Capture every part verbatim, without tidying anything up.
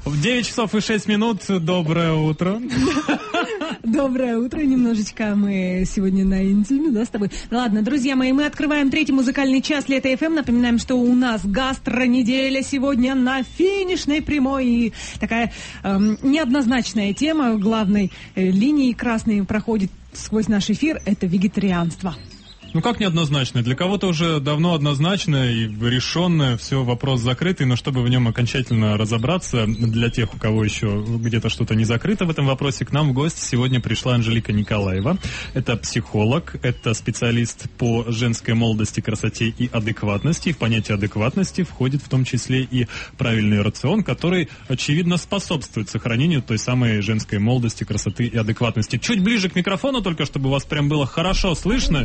В девять часов и шесть минут. Доброе утро. Доброе утро. Немножечко мы сегодня на интиме, да, с тобой. Ладно, друзья мои, мы открываем третий музыкальный час Лето эф эм. Напоминаем, что у нас гастро-неделя сегодня на финишной прямой. И такая эм, неоднозначная тема главной э, линии красной проходит сквозь наш эфир. Это вегетарианство. Ну как неоднозначно? Для кого-то уже давно однозначно и решенно, все, вопрос закрытый, но чтобы в нем окончательно разобраться, для тех, у кого еще где-то что-то не закрыто в этом вопросе, к нам в гости сегодня пришла Анжелика Николаева. Это психолог, это специалист по женской молодости, красоте и адекватности. И в понятие адекватности входит в том числе и правильный рацион, который, очевидно, способствует сохранению той самой женской молодости, красоты и адекватности. Чуть ближе к микрофону, только чтобы у вас прям было хорошо слышно.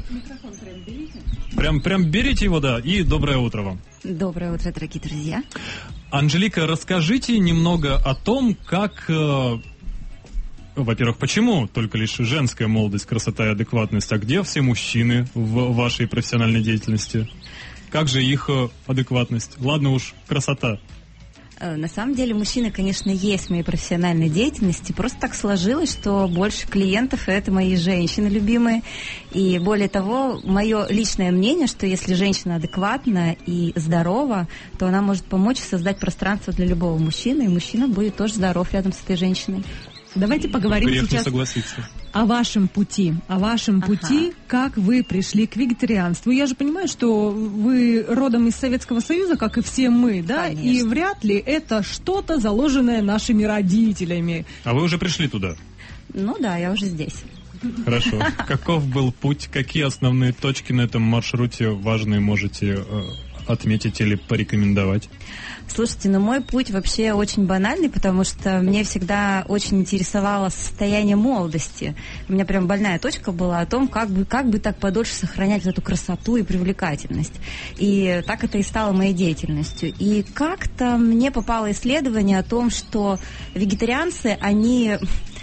Прям, прям берите его, да, и доброе утро вам. Доброе утро, дорогие друзья. Анжелика, расскажите немного о том, как, э, во-первых, почему только лишь женская молодость, красота и адекватность, а где все мужчины в вашей профессиональной деятельности? Как же их э, адекватность? Ладно уж, красота. На самом деле мужчины, конечно, есть в моей профессиональной деятельности. Просто так сложилось, что больше клиентов — это мои женщины любимые. И более того, мое личное мнение, что если женщина адекватна и здорова, то она может помочь создать пространство для любого мужчины, и мужчина будет тоже здоров рядом с этой женщиной. Давайте поговорим Грех сейчас не согласиться. О вашем пути. О вашем ага. пути, как вы пришли к вегетарианству. Я же понимаю, что вы родом из Советского Союза, как и все мы, да? Конечно. И вряд ли это что-то, заложенное нашими родителями. А вы уже пришли туда? Ну да, я уже здесь. Хорошо. Каков был путь? Какие основные точки на этом маршруте важные можете э, отметить или порекомендовать? Слушайте, ну мой путь вообще очень банальный, потому что мне всегда очень интересовало состояние молодости. У меня прям больная точка была о том, как бы, как бы так подольше сохранять эту красоту и привлекательность. И так это и стало моей деятельностью. И как-то мне попало исследование о том, что вегетарианцы, они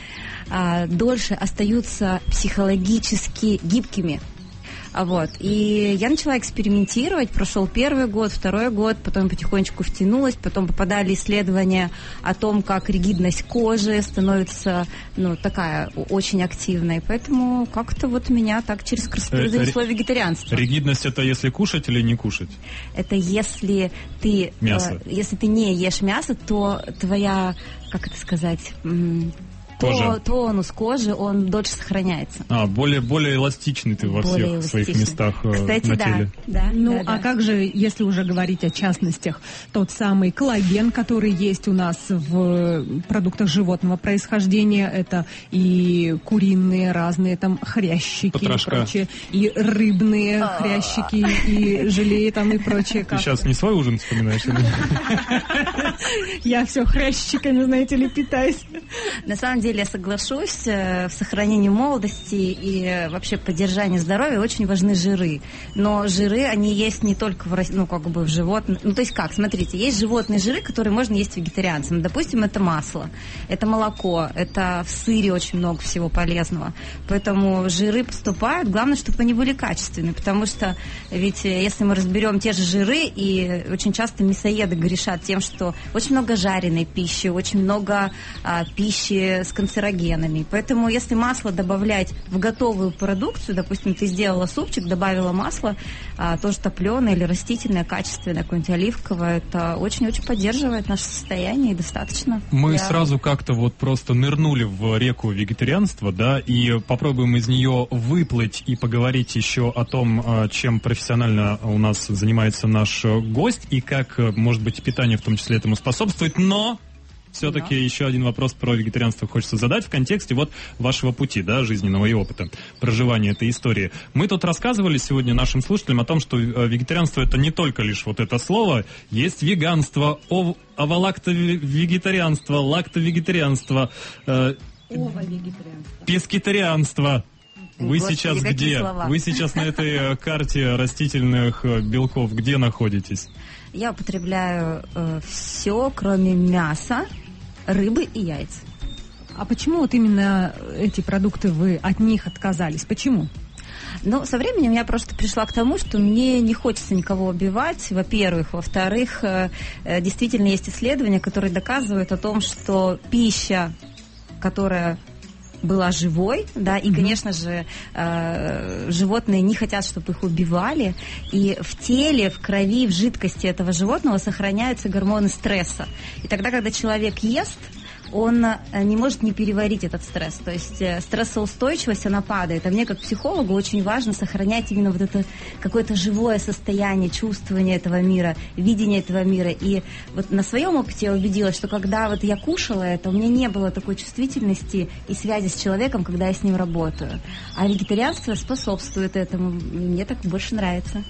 а, дольше остаются психологически гибкими. Вот. И я начала экспериментировать, прошел первый год, второй год, потом потихонечку втянулась, потом попадали исследования о том, как ригидность кожи становится, ну, такая очень активной. Поэтому как-то вот меня так через красоту занесло вегетарианство. Ригидность — это если кушать или не кушать? Это если ты, мясо. Э, если ты не ешь мясо, то твоя, как это сказать... То, тонус кожи, он дольше сохраняется. А, более, более эластичный ты во более всех эластичный. Своих местах Кстати, на да, теле. Да, ну, да, а да. как же, если уже говорить о частностях, тот самый коллаген, который есть у нас в продуктах животного происхождения, это и куриные разные там хрящики Потрошка. И прочее, и рыбные хрящики, и желеи там и прочее. Ты сейчас не свой ужин вспоминаешь? Я все хрящиками, знаете ли, питаюсь. На самом деле я соглашусь, в сохранении молодости и вообще поддержании здоровья очень важны жиры. Но жиры, они есть не только в, ну, как бы в животных. Ну, то есть как, смотрите, есть животные жиры, которые можно есть вегетарианцам. Допустим, это масло, это молоко, это в сыре очень много всего полезного. Поэтому жиры поступают, главное, чтобы они были качественные. Потому что ведь если мы разберем те же жиры, и очень часто мясоеды грешат тем, что очень много жареной пищи, очень много а, пищи с канцерогенами. Поэтому если масло добавлять в готовую продукцию, допустим, ты сделала супчик, добавила масло, а, тоже топленое или растительное, качественное, какое-нибудь оливковое, это очень-очень поддерживает наше состояние и достаточно. Мы Я... сразу как-то вот просто нырнули в реку вегетарианства, да, и попробуем из нее выплыть и поговорить еще о том, чем профессионально у нас занимается наш гость и как, может быть, питание в том числе этому способствует, но... Все-таки да. Еще один вопрос про вегетарианство хочется задать в контексте вот вашего пути, да, жизненного и опыта проживания этой истории. Мы тут рассказывали сегодня нашим слушателям о том, что вегетарианство — это не только лишь вот это слово, есть веганство, ов... аволактовегетарианство, лактовегетарианство, э... пескетарианство. Вы Господи, сейчас где? Слова. Вы сейчас на этой карте растительных белков где находитесь? Я употребляю э, все, кроме мяса, рыбы и яиц. А почему вот именно эти продукты вы от них отказались? Почему? Ну, со временем я просто пришла к тому, что мне не хочется никого убивать, во-первых. Во-вторых, действительно есть исследования, которые доказывают о том, что пища, которая была живой, да, и, конечно же, э, животные не хотят, чтобы их убивали, и в теле, в крови, в жидкости этого животного сохраняются гормоны стресса. И тогда, когда человек ест, он не может не переварить этот стресс. То есть стрессоустойчивость, она падает. А мне, как психологу, очень важно сохранять именно вот это какое-то живое состояние, чувствование этого мира, видение этого мира. И вот на своем опыте я убедилась, что когда вот я кушала это, у меня не было такой чувствительности и связи с человеком, когда я с ним работаю. А вегетарианство способствует этому. Мне так больше нравится.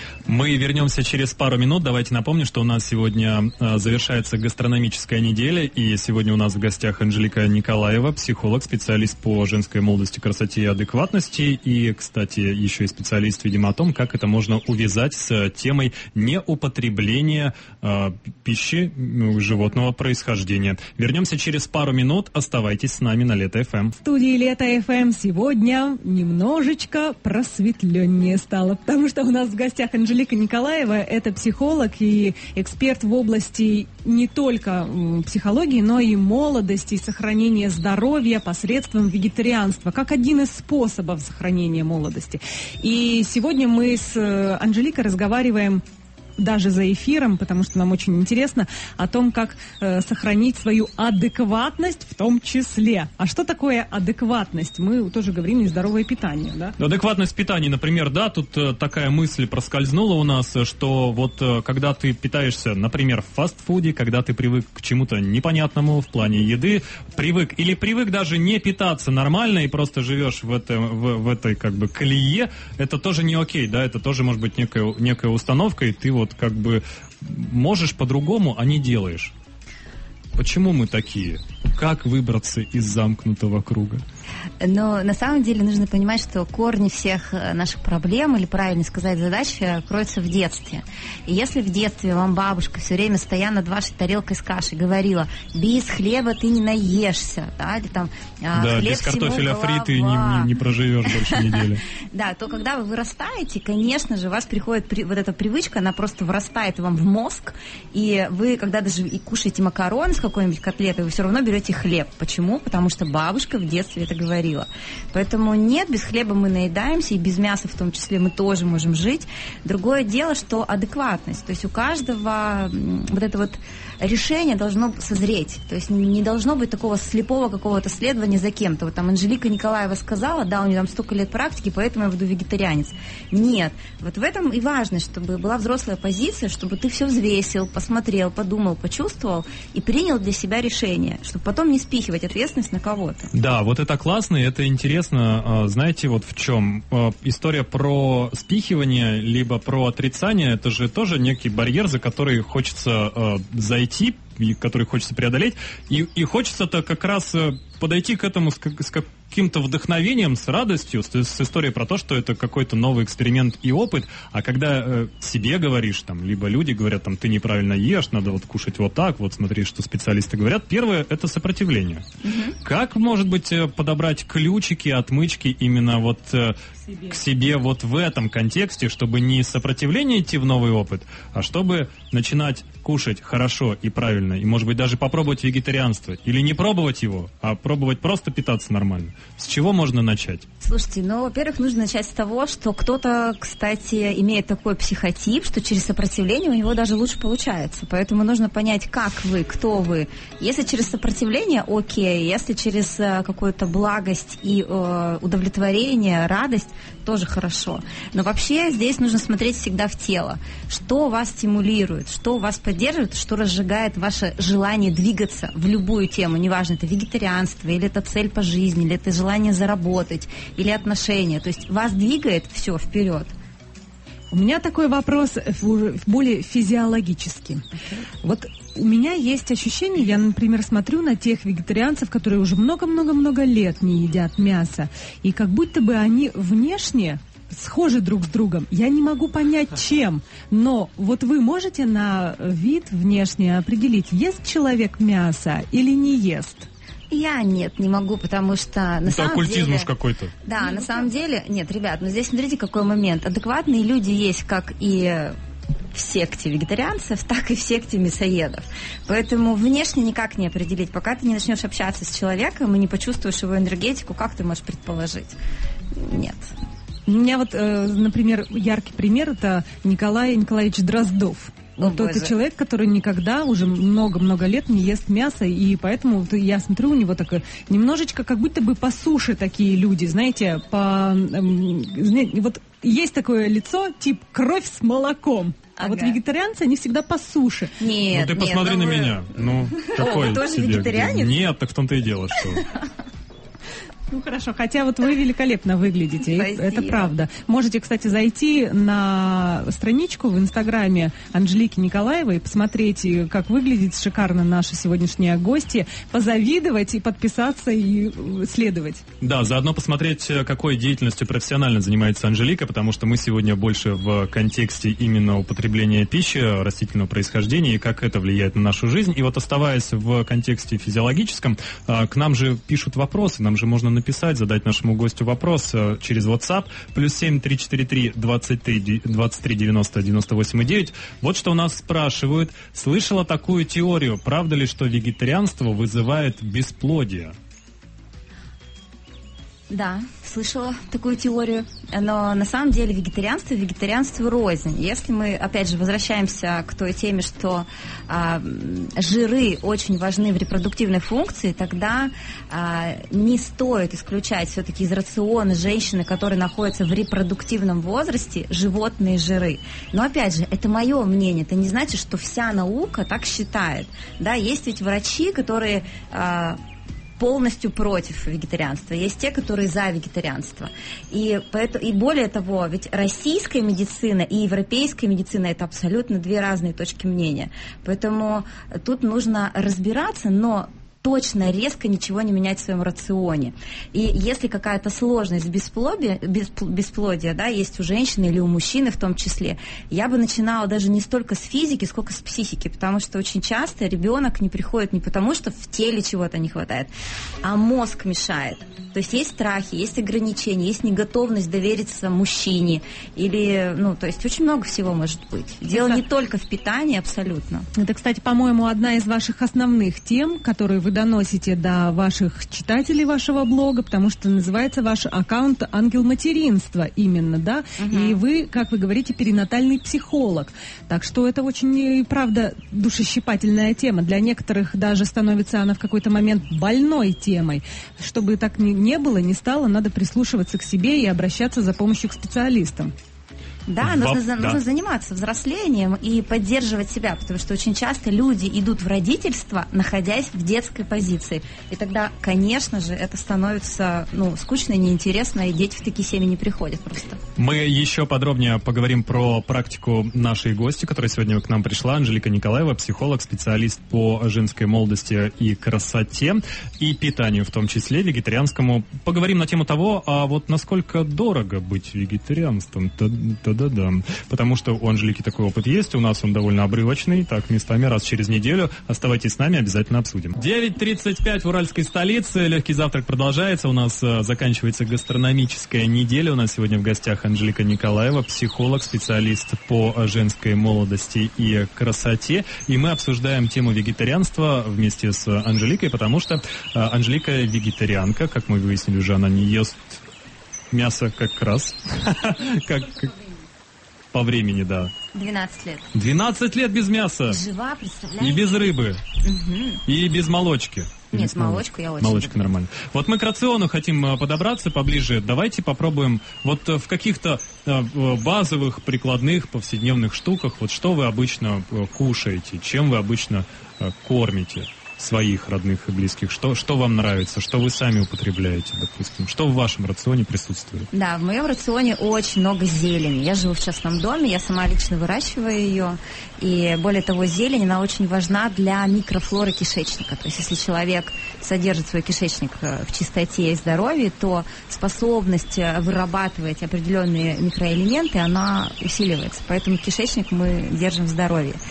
Мы вернемся через пару минут. Давайте напомню, что у нас сегодня э, завершается гастрономическая неделя, и сегодня у нас в гостях Анжелика Николаева, психолог, специалист по женской молодости, красоте и адекватности, и, кстати, еще и специалист, видимо, о том, как это можно увязать с темой неупотребления э, пищи э, животного происхождения. Вернемся через пару минут. Оставайтесь с нами на Лето-ФМ. В студии Лето-ФМ сегодня немножечко просветленнее стало, потому что у нас в гостях Анжелика Анжелика Николаева – это психолог и эксперт в области не только психологии, но и молодости, и сохранения здоровья посредством вегетарианства, как один из способов сохранения молодости. И сегодня мы с Анжеликой разговариваем даже за эфиром, потому что нам очень интересно, о том, как э, сохранить свою адекватность в том числе. А что такое адекватность? Мы тоже говорим не здоровое питание, да? Адекватность питания, например, да, тут э, такая мысль проскользнула у нас, что вот э, когда ты питаешься, например, в фастфуде, когда ты привык к чему-то непонятному в плане еды, привык или привык даже не питаться нормально и просто живешь в, это, в, в этой как бы колее, это тоже не окей, да, это тоже может быть некая, некая установка, и ты вот как бы можешь по-другому, а не делаешь. Почему мы такие? Как выбраться из замкнутого круга? Но на самом деле нужно понимать, что корни всех наших проблем, или правильно сказать, задач, кроются в детстве. И если в детстве вам бабушка все время стоя над вашей тарелкой с кашей говорила: без хлеба ты не наешься, да, или там да, хлеб без картофеля фри ты не, не, не проживешь больше недели. Да, то когда вы вырастаете, конечно же, у вас приходит вот эта привычка, она просто вырастает вам в мозг, и вы, когда даже и кушаете макароны с какой-нибудь котлетой, вы все равно берете хлеб. Почему? Потому что бабушка в детстве это говорила. Поэтому нет, без хлеба мы наедаемся, и без мяса в том числе мы тоже можем жить. Другое дело, что адекватность. То есть у каждого вот это вот решение должно созреть. То есть не должно быть такого слепого какого-то следования за кем-то. Вот там Анжелика Николаева сказала, да, у нее там столько лет практики, поэтому я буду вегетарианец. Нет. Вот в этом и важно, чтобы была взрослая позиция, чтобы ты все взвесил, посмотрел, подумал, почувствовал и принял для себя решение, чтобы потом не спихивать ответственность на кого-то. Да, вот это классно, и это интересно. Знаете, вот в чем? История про спихивание, либо про отрицание, это же тоже некий барьер, за который хочется зайти, и который хочется преодолеть, и, и хочется-то как раз подойти к этому с, с каким-то вдохновением, с радостью, с, с историей про то, что это какой-то новый эксперимент и опыт, а когда э, себе говоришь, там, либо люди говорят, там, ты неправильно ешь, надо вот кушать вот так, вот смотри, что специалисты говорят, первое — это сопротивление. Угу. Как, может быть, подобрать ключики, отмычки именно вот э, себе. к себе вот в этом контексте, чтобы не сопротивление идти в новый опыт, а чтобы начинать кушать хорошо и правильно, и, может быть, даже попробовать вегетарианство, или не пробовать его, а пробовать просто питаться нормально. С чего можно начать? Слушайте, ну, во-первых, нужно начать с того, что кто-то, кстати, имеет такой психотип, что через сопротивление у него даже лучше получается. Поэтому нужно понять, как вы, кто вы. Если через сопротивление, окей. Если через какую-то благость и э, удовлетворение, радость, тоже хорошо. Но вообще здесь нужно смотреть всегда в тело. Что вас стимулирует, что вас поддерживает, что разжигает ваше желание двигаться в любую тему. Неважно, это вегетарианство, или это цель по жизни, или это желание заработать, или отношения. То есть вас двигает все вперед. У меня такой вопрос более физиологический. Okay. Вот у меня есть ощущение, я, например, смотрю на тех вегетарианцев, которые уже много-много-много лет не едят мясо, и как будто бы они внешне схожи друг с другом. Я не могу понять, чем, но вот вы можете на вид внешне определить, ест человек мясо или не ест? Я нет, не могу, потому что на Это самом оккультизм деле... уж какой-то. Да, на самом деле... Нет, ребят, ну здесь смотрите, какой момент. Адекватные люди есть как и в секте вегетарианцев, так и в секте мясоедов. Поэтому внешне никак не определить. Пока ты не начнешь общаться с человеком и не почувствуешь его энергетику, как ты можешь предположить? Нет. У меня вот, э, например, яркий пример – это Николай Николаевич Дроздов. О, вот это Боже. человек, который никогда уже много-много лет не ест мясо, и поэтому вот я смотрю, у него такое немножечко как будто бы по суше такие люди, знаете, по эм, знаете, вот есть такое лицо тип кровь с молоком. А Ага. вот вегетарианцы, они всегда по суше. Нет, Ну ты нет, посмотри ну на вы- меня. Ну, какой вы тоже тебе? вегетарианец? Нет, так в том-то и дело, что... Ну хорошо, хотя вот вы великолепно выглядите, и Спасибо. это правда. Можете, кстати, зайти на страничку в Инстаграме Анжелики Николаевой, посмотреть, как выглядит шикарно наша сегодняшняя гостья, позавидовать и подписаться и э, следовать. Да, заодно посмотреть, какой деятельностью профессионально занимается Анжелика, потому что мы сегодня больше в контексте именно употребления пищи растительного происхождения и как это влияет на нашу жизнь. И вот оставаясь в контексте физиологическом, к нам же пишут вопросы, нам же можно написать, задать нашему гостю вопрос через WhatsApp, плюс семь три четыре три двадцать три двадцать три девяносто девяносто восемь девять. Вот что у нас спрашивают. Слышала такую теорию, правда ли, что вегетарианство вызывает бесплодие? Да, слышала такую теорию, но на самом деле вегетарианство и вегетарианство рознь. Если мы, опять же, возвращаемся к той теме, что а, жиры очень важны в репродуктивной функции, тогда а, не стоит исключать все-таки из рациона женщины, которые находятся в репродуктивном возрасте, животные жиры. Но, опять же, это мое мнение, это не значит, что вся наука так считает. Да, есть ведь врачи, которые... А, полностью против вегетарианства. Есть те, которые за вегетарианство. И, поэтому, и более того, ведь российская медицина и европейская медицина – это абсолютно две разные точки мнения. Поэтому тут нужно разбираться, но точно, резко ничего не менять в своем рационе. И если какая-то сложность бесплодия, бесплодия, да, есть у женщины или у мужчины в том числе, я бы начинала даже не столько с физики, сколько с психики, потому что очень часто ребенок не приходит не потому, что в теле чего-то не хватает, а мозг мешает. То есть есть страхи, есть ограничения, есть неготовность довериться мужчине, или, ну, то есть очень много всего может быть. Дело не только в питании, абсолютно. Это, кстати, по-моему, одна из ваших основных тем, которые вы доносите до ваших читателей вашего блога, потому что называется ваш аккаунт «Ангел материнства» именно, да? Угу. И вы, как вы говорите, перинатальный психолог. Так что это очень, правда, душещипательная тема. Для некоторых даже становится она в какой-то момент больной темой. Чтобы так не, не было, не стало, надо прислушиваться к себе и обращаться за помощью к специалистам. Да, Воп, нужно, да. нужно заниматься взрослением и поддерживать себя, потому что очень часто люди идут в родительство, находясь в детской позиции. И тогда, конечно же, это становится ну, скучно, неинтересно, и дети в такие семьи не приходят просто. Мы еще подробнее поговорим про практику нашей гости, которая сегодня к нам пришла, Анжелика Николаева, психолог, специалист по женской молодости и красоте, и питанию, в том числе вегетарианскому. Поговорим на тему того, а вот насколько дорого быть вегетарианством. Да-да-да. Потому что у Анжелики такой опыт есть, у нас он довольно обрывочный, так, местами раз через неделю. Оставайтесь с нами, обязательно обсудим. девять тридцать пять в уральской столице, легкий завтрак продолжается, у нас а, заканчивается гастрономическая неделя, у нас сегодня в гостях Анжелика Николаева, психолог, специалист по женской молодости и красоте, и мы обсуждаем тему вегетарианства вместе с Анжеликой, потому что а, Анжелика вегетарианка, как мы выяснили уже, она не ест мясо как раз, как... По времени, да. двенадцать лет. двенадцать лет без мяса. Жива, представляете? И без рыбы. Угу. И без молочки. Нет, молочку я очень Молочка люблю. нормально. Вот мы к рациону хотим подобраться поближе. Давайте попробуем вот в каких-то базовых, прикладных, повседневных штуках, вот что вы обычно кушаете, чем вы обычно кормите своих родных и близких, что, что вам нравится, что вы сами употребляете, допустим, что в вашем рационе присутствует? Да, в моем рационе очень много зелени. Я живу в частном доме, я сама лично выращиваю ее, и более того, зелень, она очень важна для микрофлоры кишечника. То есть, если человек содержит свой кишечник в чистоте и здоровье, то способность вырабатывать определенные микроэлементы, она усиливается. Поэтому кишечник мы держим в здоровье.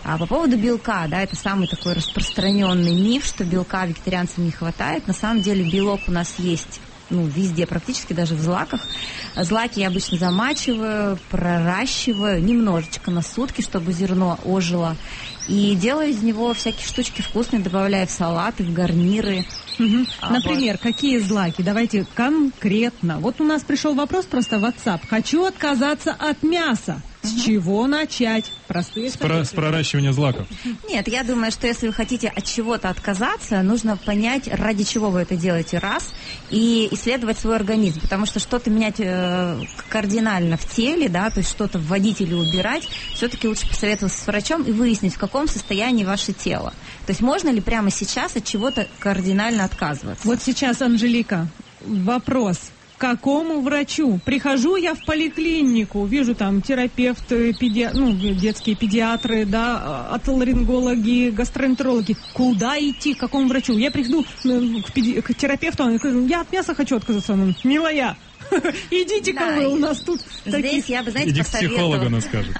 А по поводу белка, да, это самый такой распространенный миф, что белка вегетарианцам не хватает. На самом деле белок у нас есть, ну, везде, практически даже в злаках. Злаки я обычно замачиваю, проращиваю немножечко на сутки, чтобы зерно ожило. И делаю из него всякие штучки вкусные, добавляю в салаты, в гарниры. Угу. А, Например, вот. какие злаки? Давайте конкретно. Вот у нас пришел вопрос просто в WhatsApp. Хочу отказаться от мяса. С угу. чего начать? Простые с, про, с проращивания злаков. Нет, я думаю, что если вы хотите от чего-то отказаться, нужно понять, ради чего вы это делаете, раз, и исследовать свой организм, потому что что-то менять э, кардинально в теле, да, то есть что-то вводить или убирать, все-таки лучше посоветоваться с врачом и выяснить, в каком состоянии ваше тело. То есть можно ли прямо сейчас от чего-то кардинально отказываться? Вот сейчас, Анжелика, вопрос. Какому врачу? Прихожу я в поликлинику, вижу там терапевты, педи... ну, детские педиатры, да, отоларингологи, гастроэнтерологи. Куда идти, к какому врачу? Я приду к, педи... к терапевту, он говорит, я от мяса хочу отказаться. Он говорит, милая, идите-ка да, вы, у нас тут здесь таких... я бы, знаете, иди к психологу, она скажет.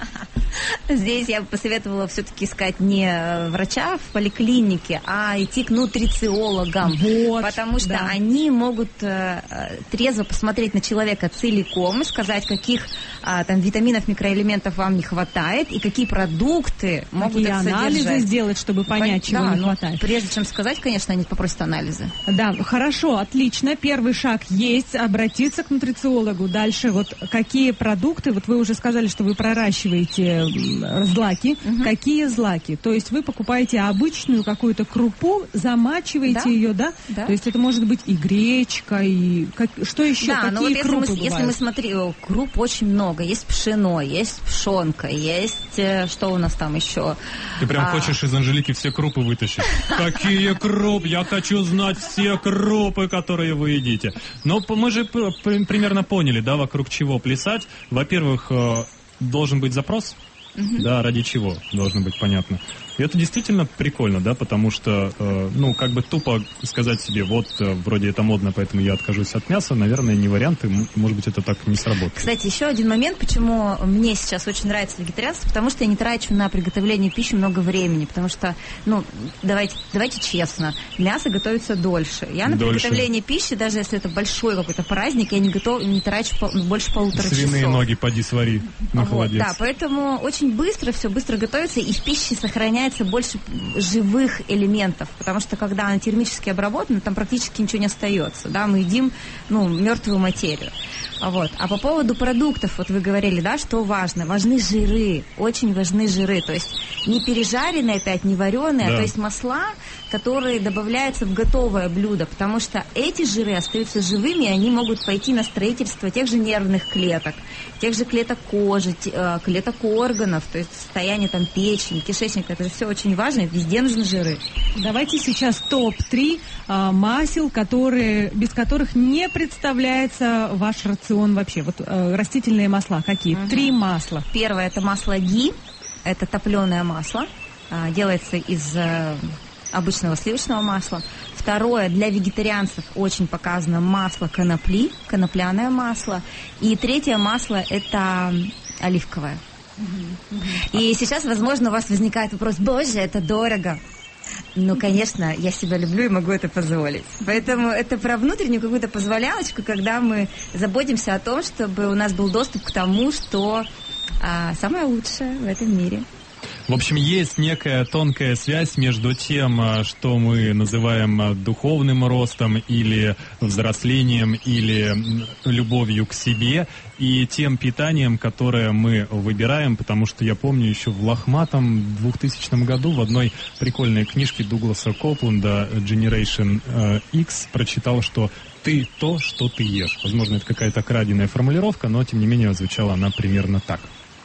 Здесь я бы посоветовала все-таки искать не врача в поликлинике, а идти к нутрициологам. Вот, потому что да. они могут э, трезво посмотреть на человека целиком и сказать, каких э, там витаминов, микроэлементов вам не хватает и какие продукты могут Какие их анализы содержать. сделать, чтобы понять, Пон... чего да, не ну, хватает. Прежде чем сказать, конечно, они попросят анализы. Да, хорошо, отлично. Первый шаг есть, обратиться к нутрициологу. Дальше вот какие продукты, вот вы уже сказали, что вы проращиваете злаки. Угу. Какие злаки? То есть вы покупаете обычную какую-то крупу, замачиваете да. ее, да? да? То есть это может быть и гречка, и как... что еще? Да, какие но вот если крупы мы, бывают? если мы смотрим, круп очень много. Есть пшено, есть пшенка, есть что у нас там еще? Ты прям а... хочешь из Анжелики все крупы вытащить? Какие крупы? Я хочу знать все крупы, которые вы едите. Но мы же примерно поняли, да, вокруг чего плясать. Во-первых, должен быть запрос. Uh-huh. Да, ради чего, должно быть понятно. И это действительно прикольно, да, потому что, э, ну, как бы тупо сказать себе, вот, э, вроде это модно, поэтому я откажусь от мяса, наверное, не вариант, и, может быть, это так не сработает. Кстати, еще один момент, почему мне сейчас очень нравится вегетарианство, потому что я не трачу на приготовление пищи много времени, потому что, ну, давайте, давайте честно, мясо готовится дольше. Я на дольше. приготовление пищи, даже если это большой какой-то праздник, я не, готов, не трачу пол, больше полутора Свиные часов. Свиные ноги поди свари на вот, холодец. Да, поэтому очень быстро, все быстро готовится, и в пище сохраняется больше живых элементов, потому что когда она термически обработана, там практически ничего не остается, да, мы едим, ну, мертвую материю. Вот. А по поводу продуктов, вот вы говорили, да, что важно? Важны жиры, очень важны жиры, то есть не пережаренные опять, не вареные, да. а то есть масла, которые добавляются в готовое блюдо, потому что эти жиры остаются живыми, и они могут пойти на строительство тех же нервных клеток, тех же клеток кожи, клеток органов, то есть состояние там печени, кишечника, это все очень важно, везде нужны жиры. Давайте сейчас топ три а, масел, которые, без которых не представляется ваш рацион вообще. Вот а, растительные масла какие? Угу. Три масла. Первое — это масло ги, это топленое масло, а, делается из а, обычного сливочного масла. Второе, для вегетарианцев очень показано масло конопли, конопляное масло. И третье масло — это оливковое. Uh-huh. Uh-huh. И сейчас, возможно, у вас возникает вопрос: боже, это дорого. Ну, конечно, я себя люблю и могу это позволить. Поэтому это про внутреннюю какую-то позволялочку, когда мы заботимся о том, чтобы у нас был доступ к тому, что а, самое лучшее в этом мире. В общем, есть некая тонкая связь между тем, что мы называем духовным ростом или взрослением, или любовью к себе, и тем питанием, которое мы выбираем, потому что я помню еще в лохматом двухтысячном году в одной прикольной книжке Дугласа Копланда «Generation X» прочитал, что «ты то, что ты ешь». Возможно, это какая-то краденая формулировка, но, тем не менее, звучала она примерно так.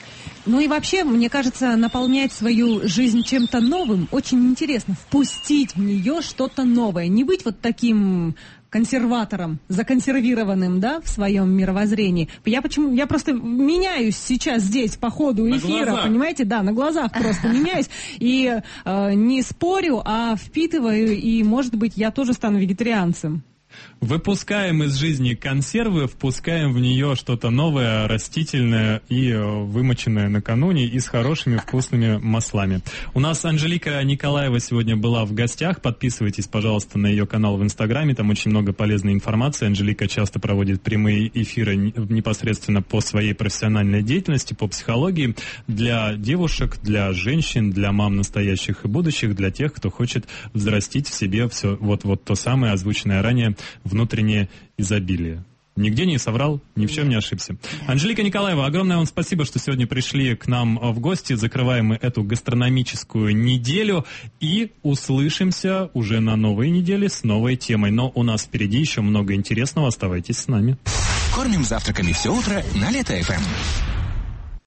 Ну и вообще, мне кажется, наполнять свою жизнь чем-то новым очень интересно. Впустить в нее что-то новое. Не быть вот таким консерватором, законсервированным, да, в своем мировоззрении. Я почему, я просто меняюсь сейчас здесь по ходу эфира, понимаете, да, на глазах просто меняюсь. И э, не спорю, а впитываю, и, может быть, я тоже стану вегетарианцем. Выпускаем из жизни консервы, впускаем в нее что-то новое, растительное и вымоченное накануне и с хорошими вкусными маслами. У нас Анжелика Николаева сегодня была в гостях. Подписывайтесь, пожалуйста, на ее канал в Инстаграме. Там очень много полезной информации. Анжелика часто проводит прямые эфиры непосредственно по своей профессиональной деятельности, по психологии для девушек, для женщин, для мам настоящих и будущих, для тех, кто хочет взрастить в себе все вот, вот то самое, озвученное ранее, внутреннее изобилие. Нигде не соврал, ни в чем не ошибся. Анжелика Николаева, огромное вам спасибо, что сегодня пришли к нам в гости. Закрываем мы эту гастрономическую неделю и услышимся уже на новой неделе с новой темой. Но у нас впереди еще много интересного. Оставайтесь с нами. Кормим завтраками все утро на Лето эф эм.